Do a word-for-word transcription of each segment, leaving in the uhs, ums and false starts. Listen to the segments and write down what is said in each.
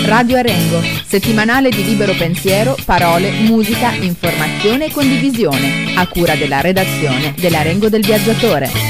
Radio Arengo, settimanale di libero pensiero, parole, musica, informazione e condivisione, a cura della redazione dell'Arengo del Viaggiatore.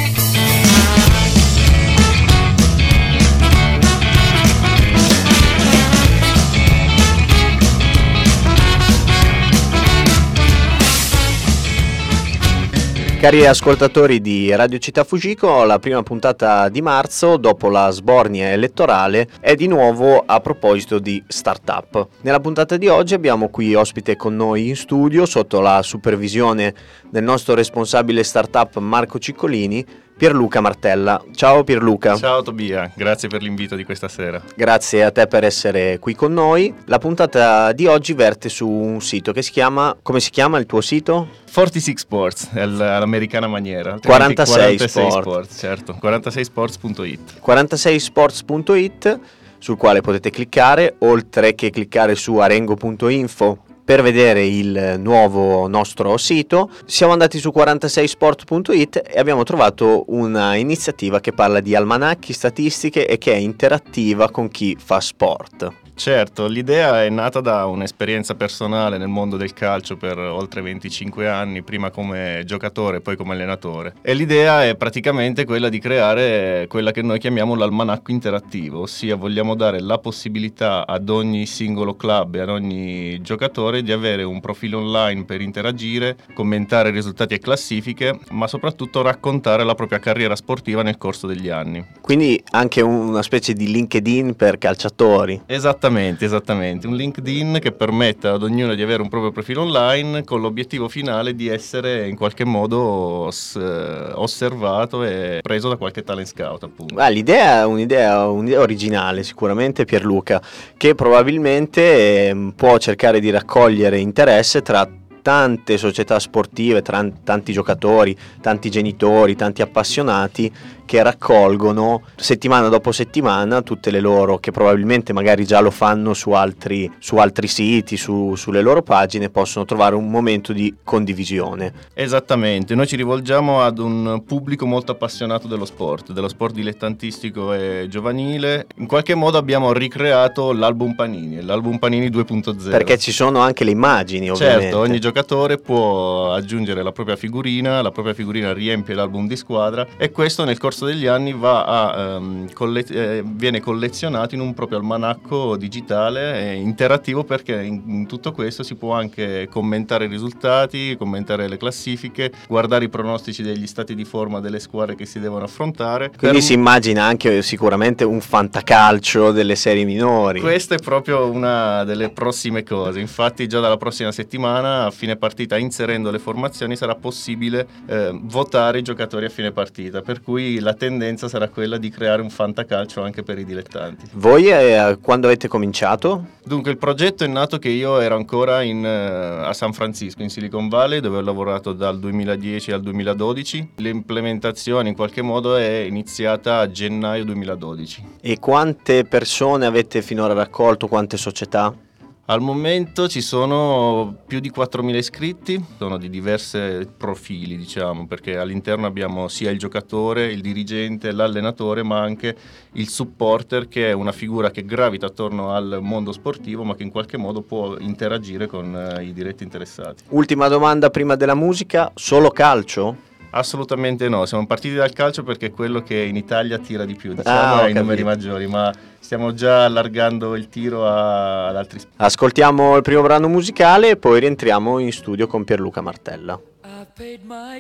Cari ascoltatori di Radio Città Fujiko, la prima puntata di marzo, dopo la sbornia elettorale, è di nuovo a proposito di startup. Nella puntata di oggi abbiamo qui ospite con noi in studio, sotto la supervisione del nostro responsabile startup Marco Ciccolini, Pierluca Martella. Ciao Pierluca. Ciao Tobia, grazie per l'invito di questa sera. Grazie a te per essere qui con noi. La puntata di oggi verte su un sito che si chiama, come si chiama il tuo sito? quarantasei Sports, all'americana maniera. quarantasei, quarantasei Sport. Sports, certo, quarantasei sports punto it. quarantasei sports punto it, sul quale potete cliccare, oltre che cliccare su arengo punto info per vedere il nuovo nostro sito. Siamo andati su quarantasei sport punto it e abbiamo trovato una iniziativa che parla di almanacchi, statistiche e che è interattiva con chi fa sport. Certo, l'idea è nata da un'esperienza personale nel mondo del calcio per oltre venticinque anni, prima come giocatore e poi come allenatore. E l'idea è praticamente quella di creare quella che noi chiamiamo l'almanacco interattivo, ossia vogliamo dare la possibilità ad ogni singolo club e ad ogni giocatore di avere un profilo online per interagire, commentare risultati e classifiche, ma soprattutto raccontare la propria carriera sportiva nel corso degli anni. Quindi anche una specie di LinkedIn per calciatori. Esattamente. Esattamente, esattamente, un LinkedIn che permetta ad ognuno di avere un proprio profilo online con l'obiettivo finale di essere in qualche modo os- osservato e preso da qualche talent scout, appunto. Ah, l'idea è un'idea, un'idea originale sicuramente, Pierluca, che probabilmente eh, può cercare di raccogliere interesse tra tante società sportive, tra tanti giocatori, tanti genitori, tanti appassionati che raccolgono settimana dopo settimana tutte le loro, che probabilmente magari già lo fanno su altri, su altri siti, su, sulle loro pagine, possono trovare un momento di condivisione. Esattamente, noi ci rivolgiamo ad un pubblico molto appassionato dello sport, dello sport dilettantistico e giovanile. In qualche modo abbiamo ricreato l'album Panini, l'album Panini due punto zero. Perché ci sono anche le immagini, ovviamente. Certo, ogni giocatore può aggiungere la propria figurina, la propria figurina riempie l'album di squadra e questo nel corso degli anni va a, um, colle- eh, viene collezionato in un proprio almanacco digitale e interattivo, perché in, in tutto questo si può anche commentare i risultati, commentare le classifiche, guardare i pronostici degli stati di forma delle squadre che si devono affrontare. Quindi per... si immagina anche sicuramente un fantacalcio delle serie minori. Questa è proprio una delle prossime cose, infatti già dalla prossima settimana a fine partita, inserendo le formazioni, sarà possibile eh, votare i giocatori a fine partita, per cui la tendenza sarà quella di creare un fantacalcio anche per i dilettanti. Voi eh, quando avete cominciato? Dunque il progetto è nato che io ero ancora in, uh, a San Francisco, in Silicon Valley, dove ho lavorato dal duemiladieci al duemiladodici. L'implementazione in qualche modo è iniziata a gennaio duemiladodici. E quante persone avete finora raccolto, quante società? Al momento ci sono più di quattromila iscritti, sono di diversi profili, diciamo, perché all'interno abbiamo sia il giocatore, il dirigente, l'allenatore, ma anche il supporter, che è una figura che gravita attorno al mondo sportivo ma che in qualche modo può interagire con uh, i diretti interessati. Ultima domanda prima della musica, solo calcio? Assolutamente no, siamo partiti dal calcio perché è quello che in Italia tira di più, diciamo, ah, ai numeri maggiori, ma stiamo già allargando il tiro a, ad altri sport. Ascoltiamo il primo brano musicale e poi rientriamo in studio con Pierluca Martella. I've paid my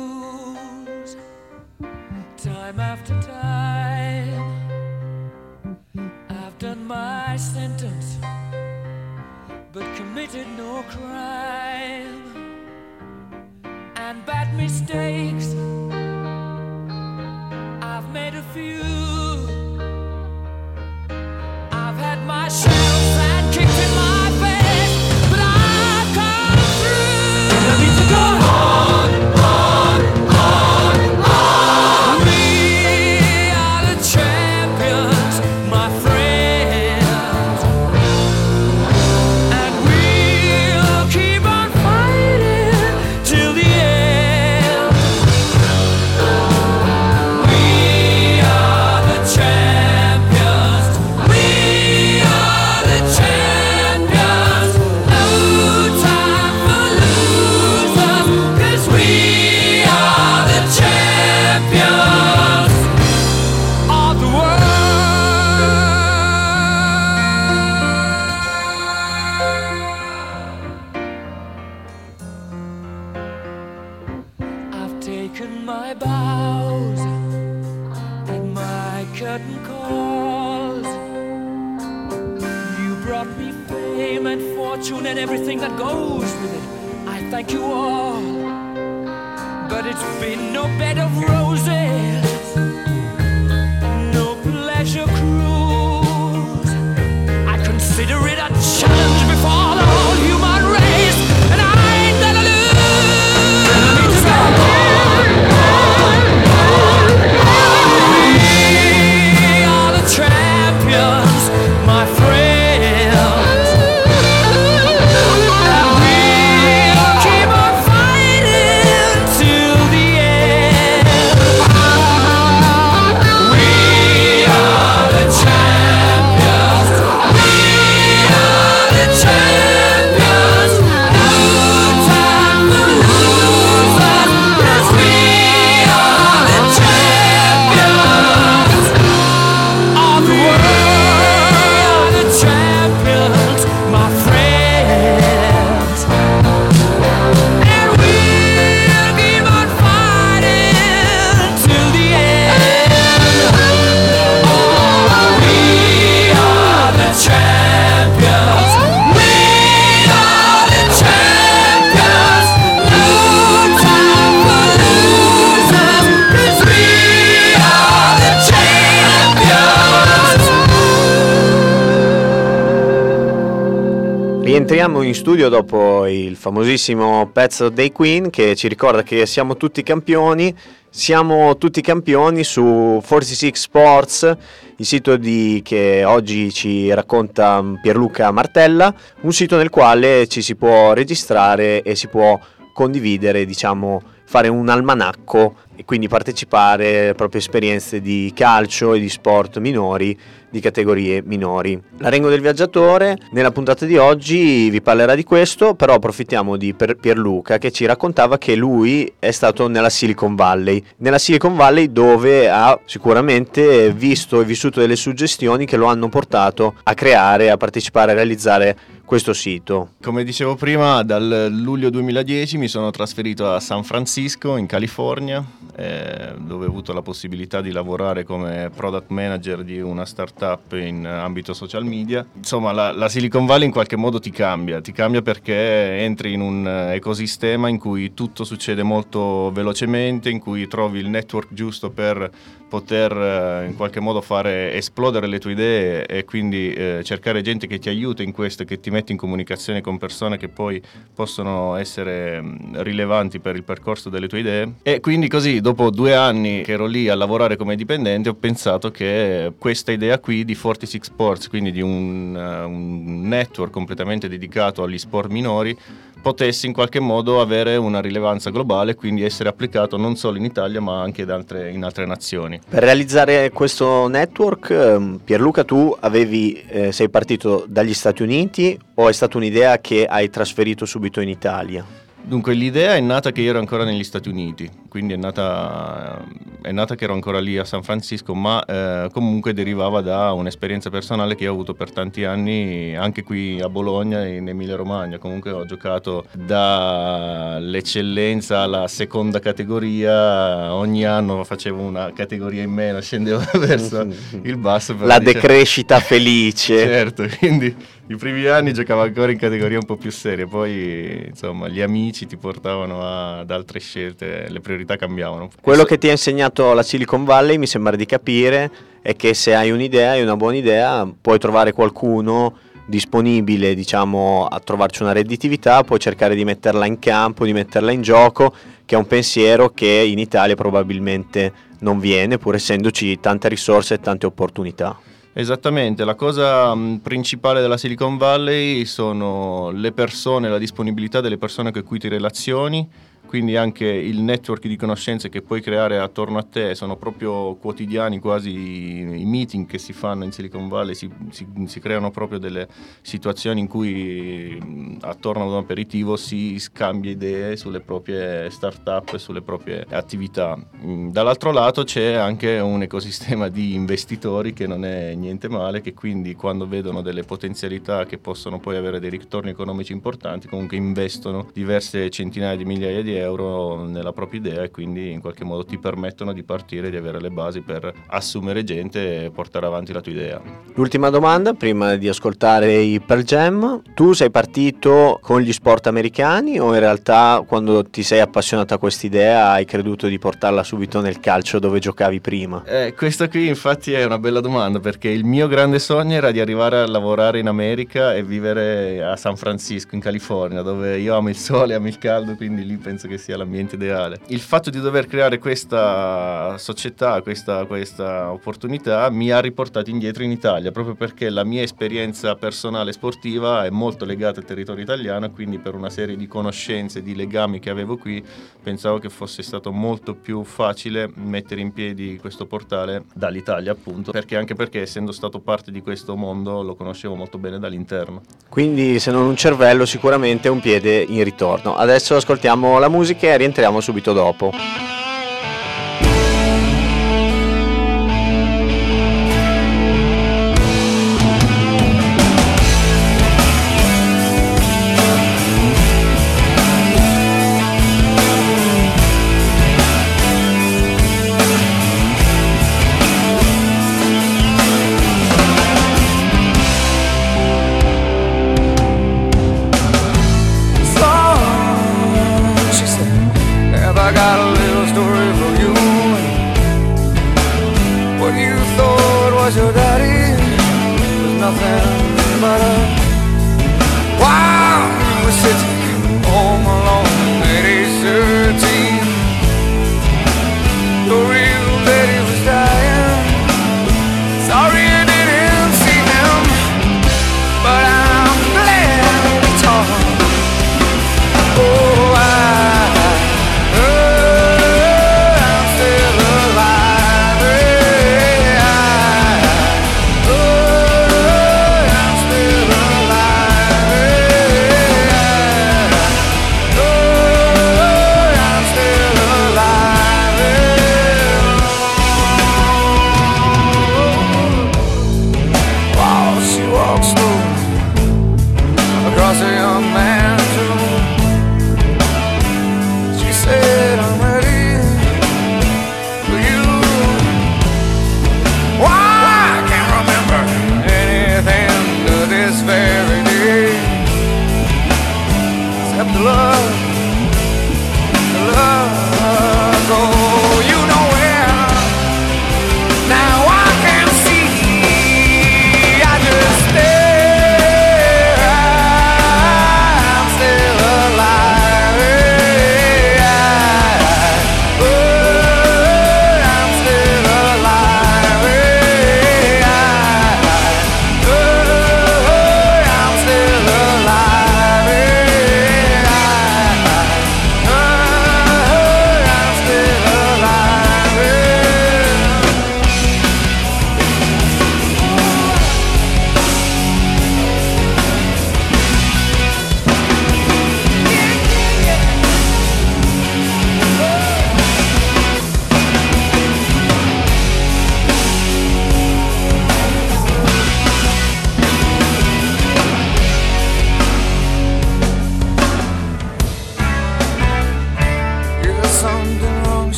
dues, time after time. I've done my sentence, but committed no crime. And bad mistakes, I've made a few. I've had my shells and kicked in my face, but I've come through. I need to go on, on, on, on. We are the champions, my friends, and we'll keep on fighting till the end. We are curtain calls. You brought me fame and fortune and everything that goes with it. I thank you all, but it's been no bed of roses, no pleasure cruise. I consider it a challenge before the whole human race, and I ain't gonna lose. We are the champions, my friends, and we'll keep on fighting till the end. We are the champions. We are the champions. No time for losers, 'cause we are the champions of the world. The champions, my friends, and we'll keep on fighting till the end. Oh, we are the champions. We are the champions. No time for losers, 'cause we are the champions. Rientriamo in studio dopo il famosissimo pezzo dei Queen che ci ricorda che siamo tutti campioni, siamo tutti campioni su quarantasei Sports, il sito di, che oggi ci racconta Pierluca Martella, un sito nel quale ci si può registrare e si può condividere, diciamo, fare un almanacco e quindi partecipare alle proprie esperienze di calcio e di sport minori, di categorie minori. L'Arengo del Viaggiatore nella puntata di oggi vi parlerà di questo, però approfittiamo di Pierluca che ci raccontava che lui è stato nella Silicon Valley, nella Silicon Valley dove ha sicuramente visto e vissuto delle suggestioni che lo hanno portato a creare, a partecipare, a realizzare questo sito. Come dicevo prima, dal luglio duemiladieci mi sono trasferito a San Francisco, in California, eh, dove ho avuto la possibilità di lavorare come product manager di una startup in ambito social media. Insomma, la, la Silicon Valley in qualche modo ti cambia, ti cambia perché entri in un ecosistema in cui tutto succede molto velocemente, in cui trovi il network giusto per poter eh, in qualche modo fare esplodere le tue idee e quindi eh, cercare gente che ti aiuta in questo e che ti mette in comunicazione con persone che poi possono essere mh, rilevanti per il percorso delle tue idee. E quindi così, dopo due anni che ero lì a lavorare come dipendente, ho pensato che questa idea qui di quarantasei Sports, quindi di un, uh, un network completamente dedicato agli sport minori, potesse in qualche modo avere una rilevanza globale, quindi essere applicato non solo in Italia ma anche in altre, in altre nazioni. Per realizzare questo network, Pierluca, tu avevi, eh, sei partito dagli Stati Uniti o è stata un'idea che hai trasferito subito in Italia? Dunque l'idea è nata che io ero ancora negli Stati Uniti, quindi è nata, è nata che ero ancora lì a San Francisco, ma eh, comunque derivava da un'esperienza personale che io ho avuto per tanti anni anche qui a Bologna in Emilia Romagna. Comunque ho giocato dall'eccellenza alla seconda categoria, ogni anno facevo una categoria in meno, scendevo verso il basso. Però La dice... decrescita felice. Certo, quindi i primi anni giocavo ancora in categorie un po' più serie, poi insomma gli amici ti portavano a, ad altre scelte, le priorità cambiavano. Quello che ti ha insegnato la Silicon Valley, mi sembra di capire, è che se hai un'idea, hai una buona idea, puoi trovare qualcuno disponibile, diciamo, a trovarci una redditività, puoi cercare di metterla in campo, di metterla in gioco, che è un pensiero che in Italia probabilmente non viene, pur essendoci tante risorse e tante opportunità. Esattamente, la cosa mh, principale della Silicon Valley sono le persone, la disponibilità delle persone con cui ti relazioni, quindi anche il network di conoscenze che puoi creare attorno a te sono proprio quotidiani, quasi i meeting che si fanno in Silicon Valley, si, si, si creano proprio delle situazioni in cui attorno ad un aperitivo si scambia idee sulle proprie start-up e sulle proprie attività. Dall'altro lato c'è anche un ecosistema di investitori che non è niente male, che quindi quando vedono delle potenzialità che possono poi avere dei ritorni economici importanti comunque investono diverse centinaia di migliaia di euro nella propria idea e quindi in qualche modo ti permettono di partire, di avere le basi per assumere gente e portare avanti la tua idea. L'ultima domanda prima di ascoltare i Pearl Jam: tu sei partito con gli sport americani o in realtà quando ti sei appassionato a quest'idea hai creduto di portarla subito nel calcio dove giocavi prima? Eh, questa qui infatti è una bella domanda, perché il mio grande sogno era di arrivare a lavorare in America e vivere a San Francisco in California, dove io amo il sole, amo il caldo, quindi lì penso che sia l'ambiente ideale. Il fatto di dover creare questa società, questa, questa opportunità mi ha riportato indietro in Italia, proprio perché la mia esperienza personale sportiva è molto legata al territorio italiano, quindi per una serie di conoscenze, di legami che avevo qui, pensavo che fosse stato molto più facile mettere in piedi questo portale dall'Italia, appunto, perché anche perché essendo stato parte di questo mondo lo conoscevo molto bene dall'interno. Quindi se non un cervello sicuramente un piede in ritorno. Adesso ascoltiamo la musica e rientriamo subito dopo.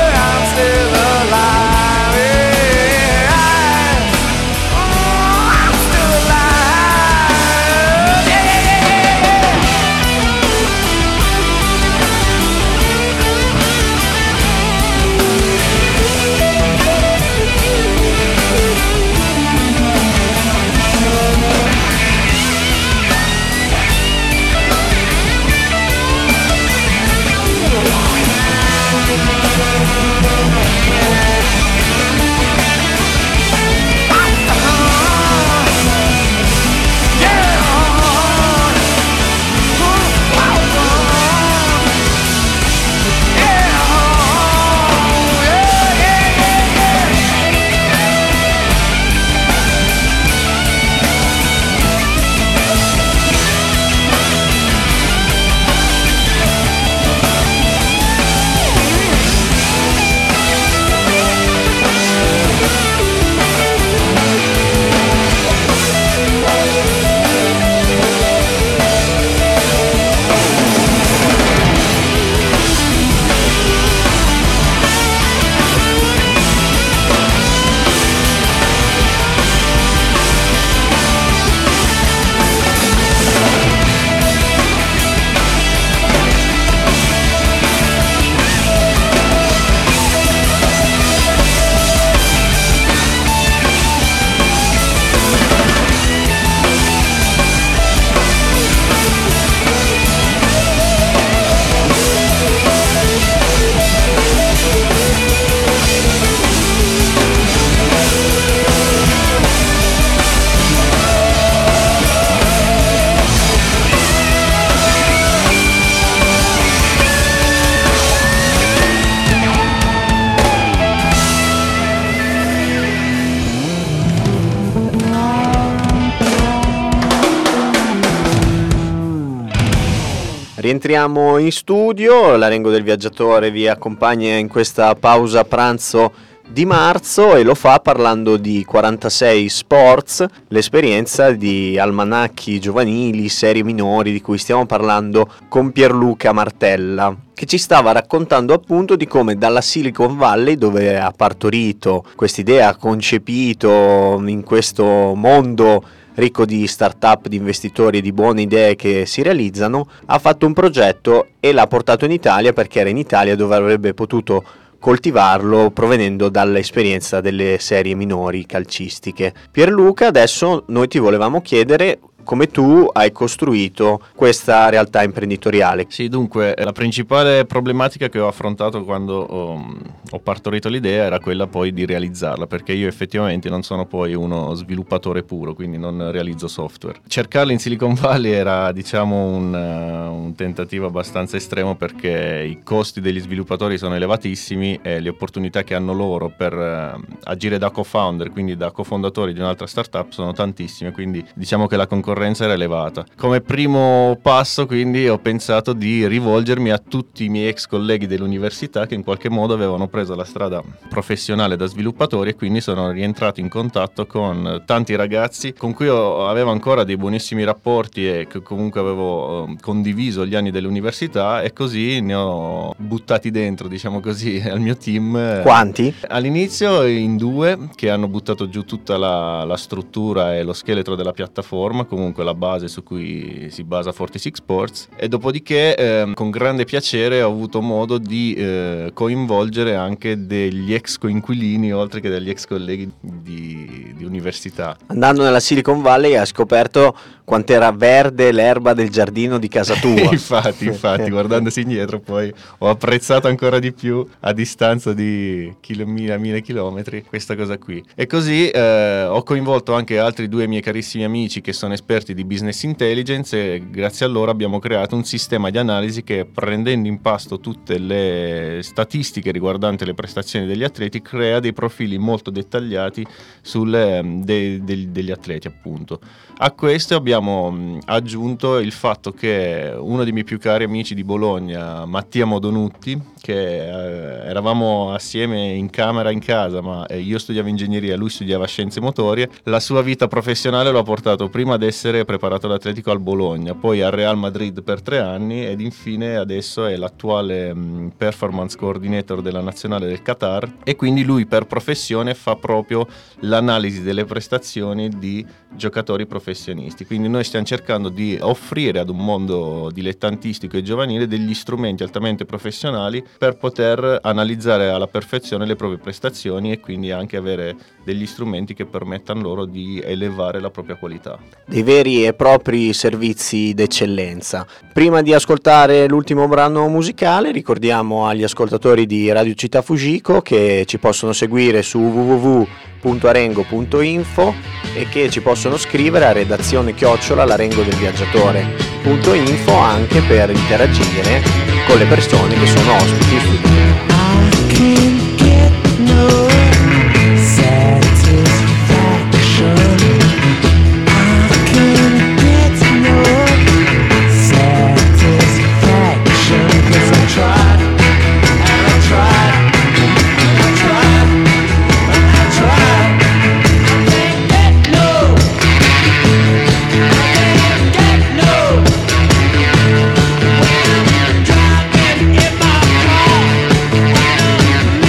Oh Rientriamo in studio, l'Arengo del Viaggiatore vi accompagna in questa pausa pranzo di marzo e lo fa parlando di quarantasei Sports, l'esperienza di almanacchi giovanili, serie minori di cui stiamo parlando con Pierluca Martella, che ci stava raccontando appunto di come dalla Silicon Valley, dove ha partorito quest'idea, ha concepito in questo mondo ricco di start-up, di investitori e di buone idee che si realizzano, ha fatto un progetto e l'ha portato in Italia perché era in Italia dove avrebbe potuto coltivarlo provenendo dall'esperienza delle serie minori calcistiche. Pierluca, adesso noi ti volevamo chiedere come tu hai costruito questa realtà imprenditoriale. Sì, dunque la principale problematica che ho affrontato quando ho, ho partorito l'idea era quella poi di realizzarla, perché io effettivamente non sono poi uno sviluppatore puro, quindi non realizzo software. Cercarla in Silicon Valley era, diciamo, un, un tentativo abbastanza estremo, perché i costi degli sviluppatori sono elevatissimi e le opportunità che hanno loro per uh, agire da co-founder, quindi da cofondatori di un'altra startup, sono tantissime, quindi diciamo che la concorrenza era elevata. Come primo passo quindi ho pensato di rivolgermi a tutti i miei ex colleghi dell'università che in qualche modo avevano preso la strada professionale da sviluppatori, e quindi sono rientrato in contatto con tanti ragazzi con cui ho, avevo ancora dei buonissimi rapporti e che comunque avevo eh, condiviso gli anni dell'università, e così ne ho buttati dentro, diciamo così, al mio team. Quanti? All'inizio in due, che hanno buttato giù tutta la, la struttura e lo scheletro della piattaforma, comunque la base su cui si basa quarantasei Sports, e dopodiché eh, con grande piacere ho avuto modo di eh, coinvolgere anche degli ex coinquilini oltre che degli ex colleghi di, di università. Andando nella Silicon Valley hai scoperto quant'era verde l'erba del giardino di casa tua. infatti, infatti, guardandosi indietro poi ho apprezzato ancora di più, a distanza di mille, mille chilometri, questa cosa qui. E così eh, ho coinvolto anche altri due miei carissimi amici che sono esperti di business intelligence, e grazie a loro abbiamo creato un sistema di analisi che, prendendo in pasto tutte le statistiche riguardanti le prestazioni degli atleti, crea dei profili molto dettagliati sulle, de, de, degli atleti, appunto. A questo abbiamo aggiunto il fatto che uno dei miei più cari amici di Bologna, Mattia Modonutti, che eh, eravamo assieme in camera in casa, ma eh, io studiavo ingegneria, lui studiava scienze motorie, la sua vita professionale lo ha portato prima ad essere preparato all'atletico al Bologna, poi al Real Madrid per tre anni, ed infine adesso è l'attuale mh, performance coordinator della nazionale del Qatar, e quindi lui per professione fa proprio l'analisi delle prestazioni di giocatori professionisti. Quindi noi stiamo cercando di offrire ad un mondo dilettantistico e giovanile degli strumenti altamente professionali per poter analizzare alla perfezione le proprie prestazioni, e quindi anche avere degli strumenti che permettano loro di elevare la propria qualità. Dei veri e propri servizi d'eccellenza. Prima di ascoltare l'ultimo brano musicale, ricordiamo agli ascoltatori di Radio Città Fujiko che ci possono seguire su w w w punto arengo punto info e che ci possono scrivere a redazione chiocciola l'arengo del viaggiatore punto info anche per interagire con le persone che sono ospiti in studio. Driving in my car,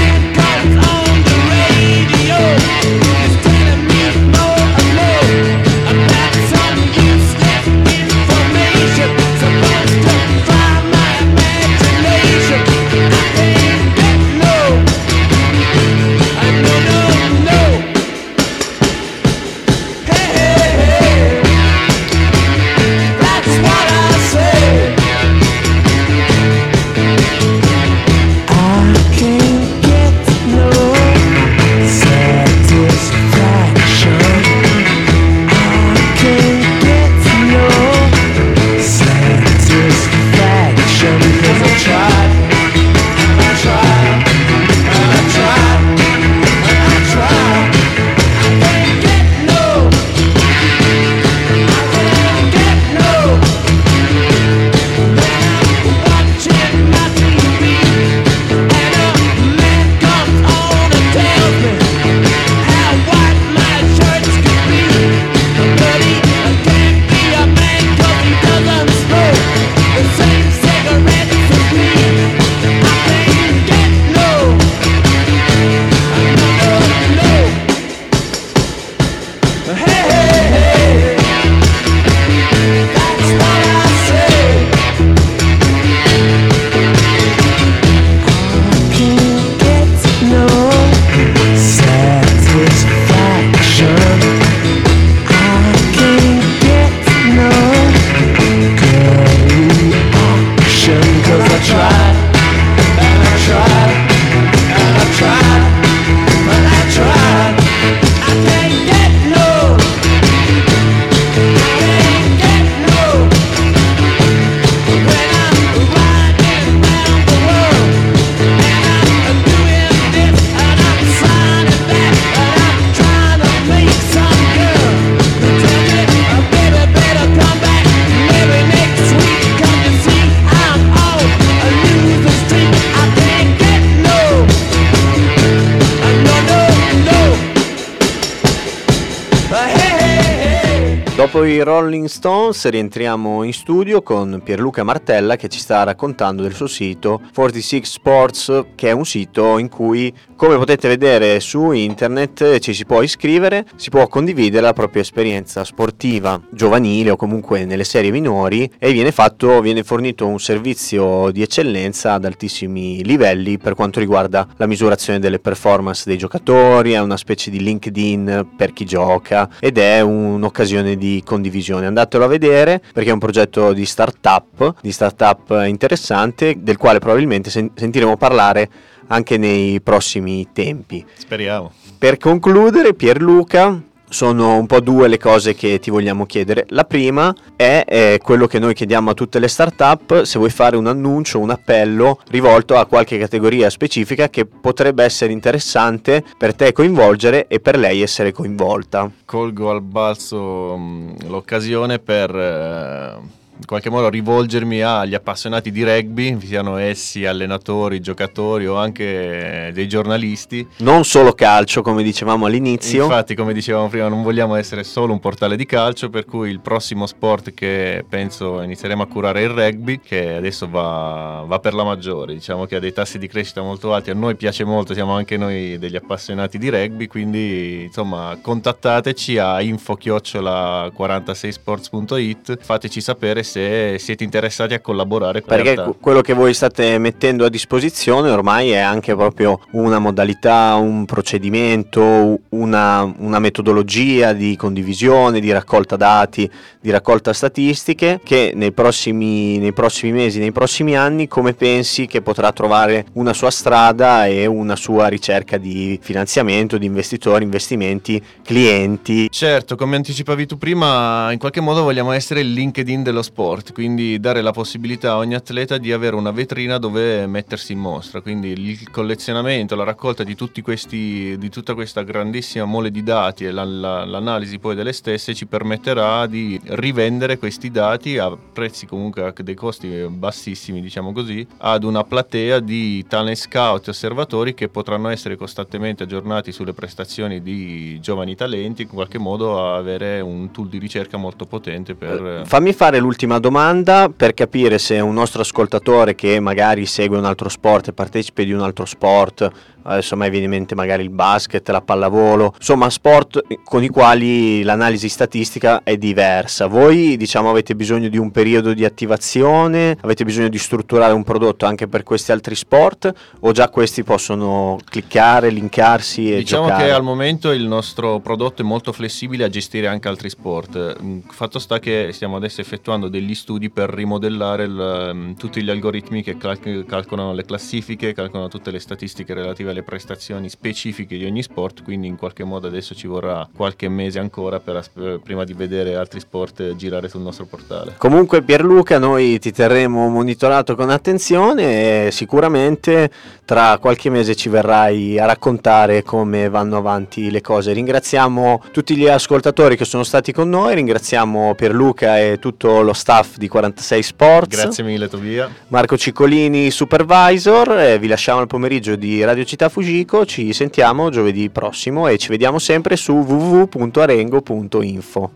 Dopo i Rolling Stones rientriamo in studio con Pierluca Martella che ci sta raccontando del suo sito quarantasei Sports, che è un sito in cui, come potete vedere su internet, ci si può iscrivere, si può condividere la propria esperienza sportiva giovanile o comunque nelle serie minori, e viene fatto, viene fornito un servizio di eccellenza ad altissimi livelli per quanto riguarda la misurazione delle performance dei giocatori. È una specie di LinkedIn per chi gioca ed è un'occasione di condivisione. Andatelo a vedere perché è un progetto di startup, di startup interessante, del quale probabilmente sen- sentiremo parlare anche nei prossimi tempi. Speriamo. Per concludere, Pierluca, sono un po' due le cose che ti vogliamo chiedere. La prima è, è quello che noi chiediamo a tutte le startup: se vuoi fare un annuncio, un appello rivolto a qualche categoria specifica che potrebbe essere interessante per te coinvolgere e per lei essere coinvolta. Colgo al balzo mh, l'occasione per eh, in qualche modo rivolgermi agli appassionati di rugby, siano essi allenatori, giocatori o anche dei giornalisti. Non solo calcio, come dicevamo all'inizio. Infatti, come dicevamo prima, non vogliamo essere solo un portale di calcio, per cui il prossimo sport che penso inizieremo a curare è il rugby, che adesso va, va per la maggiore, diciamo che ha dei tassi di crescita molto alti, a noi piace molto, siamo anche noi degli appassionati di rugby, quindi insomma contattateci a info chiocciola quarantasei sports punto it, fateci sapere se siete interessati a collaborare con perché realtà. Quello che voi state mettendo a disposizione ormai è anche proprio una modalità, un procedimento, una, una metodologia di condivisione, di raccolta dati, di raccolta statistiche, che nei prossimi, nei prossimi mesi, nei prossimi anni, come pensi che potrà trovare una sua strada e una sua ricerca di finanziamento, di investitori, investimenti, clienti? Certo, come anticipavi tu prima, in qualche modo vogliamo essere il LinkedIn dello sport, quindi dare la possibilità a ogni atleta di avere una vetrina dove mettersi in mostra, quindi il collezionamento, la raccolta di tutti questi, di tutta questa grandissima mole di dati e la, la, l'analisi poi delle stesse ci permetterà di rivendere questi dati a prezzi comunque a dei costi bassissimi, diciamo così, ad una platea di talent scout e osservatori che potranno essere costantemente aggiornati sulle prestazioni di giovani talenti, in qualche modo avere un tool di ricerca molto potente per... Fammi fare l'ultima domanda per capire se un nostro ascoltatore che magari segue un altro sport e partecipa di un altro sport, adesso a me viene in mente magari il basket, la pallavolo, insomma sport con i quali l'analisi statistica è diversa. Voi diciamo avete bisogno di un periodo di attivazione, avete bisogno di strutturare un prodotto anche per questi altri sport, o già questi possono cliccare, linkarsi e diciamo giocare? Che al momento il nostro prodotto è molto flessibile a gestire anche altri sport. Fatto sta che stiamo adesso effettuando degli studi per rimodellare il, tutti gli algoritmi che cal- calcolano le classifiche, calcolano tutte le statistiche relative alle prestazioni specifiche di ogni sport, quindi in qualche modo adesso ci vorrà qualche mese ancora per asp- prima di vedere altri sport girare sul nostro portale. Comunque Pierluca, noi ti terremo monitorato con attenzione e sicuramente tra qualche mese ci verrai a raccontare come vanno avanti le cose. Ringraziamo tutti gli ascoltatori che sono stati con noi, ringraziamo Pierluca e tutto lo staff di quarantasei Sports. Grazie mille Tobia. Marco Ciccolini supervisor, e vi lasciamo al pomeriggio di Radio Città Fujiko. Ci sentiamo giovedì prossimo e ci vediamo sempre su w w w punto arengo punto info.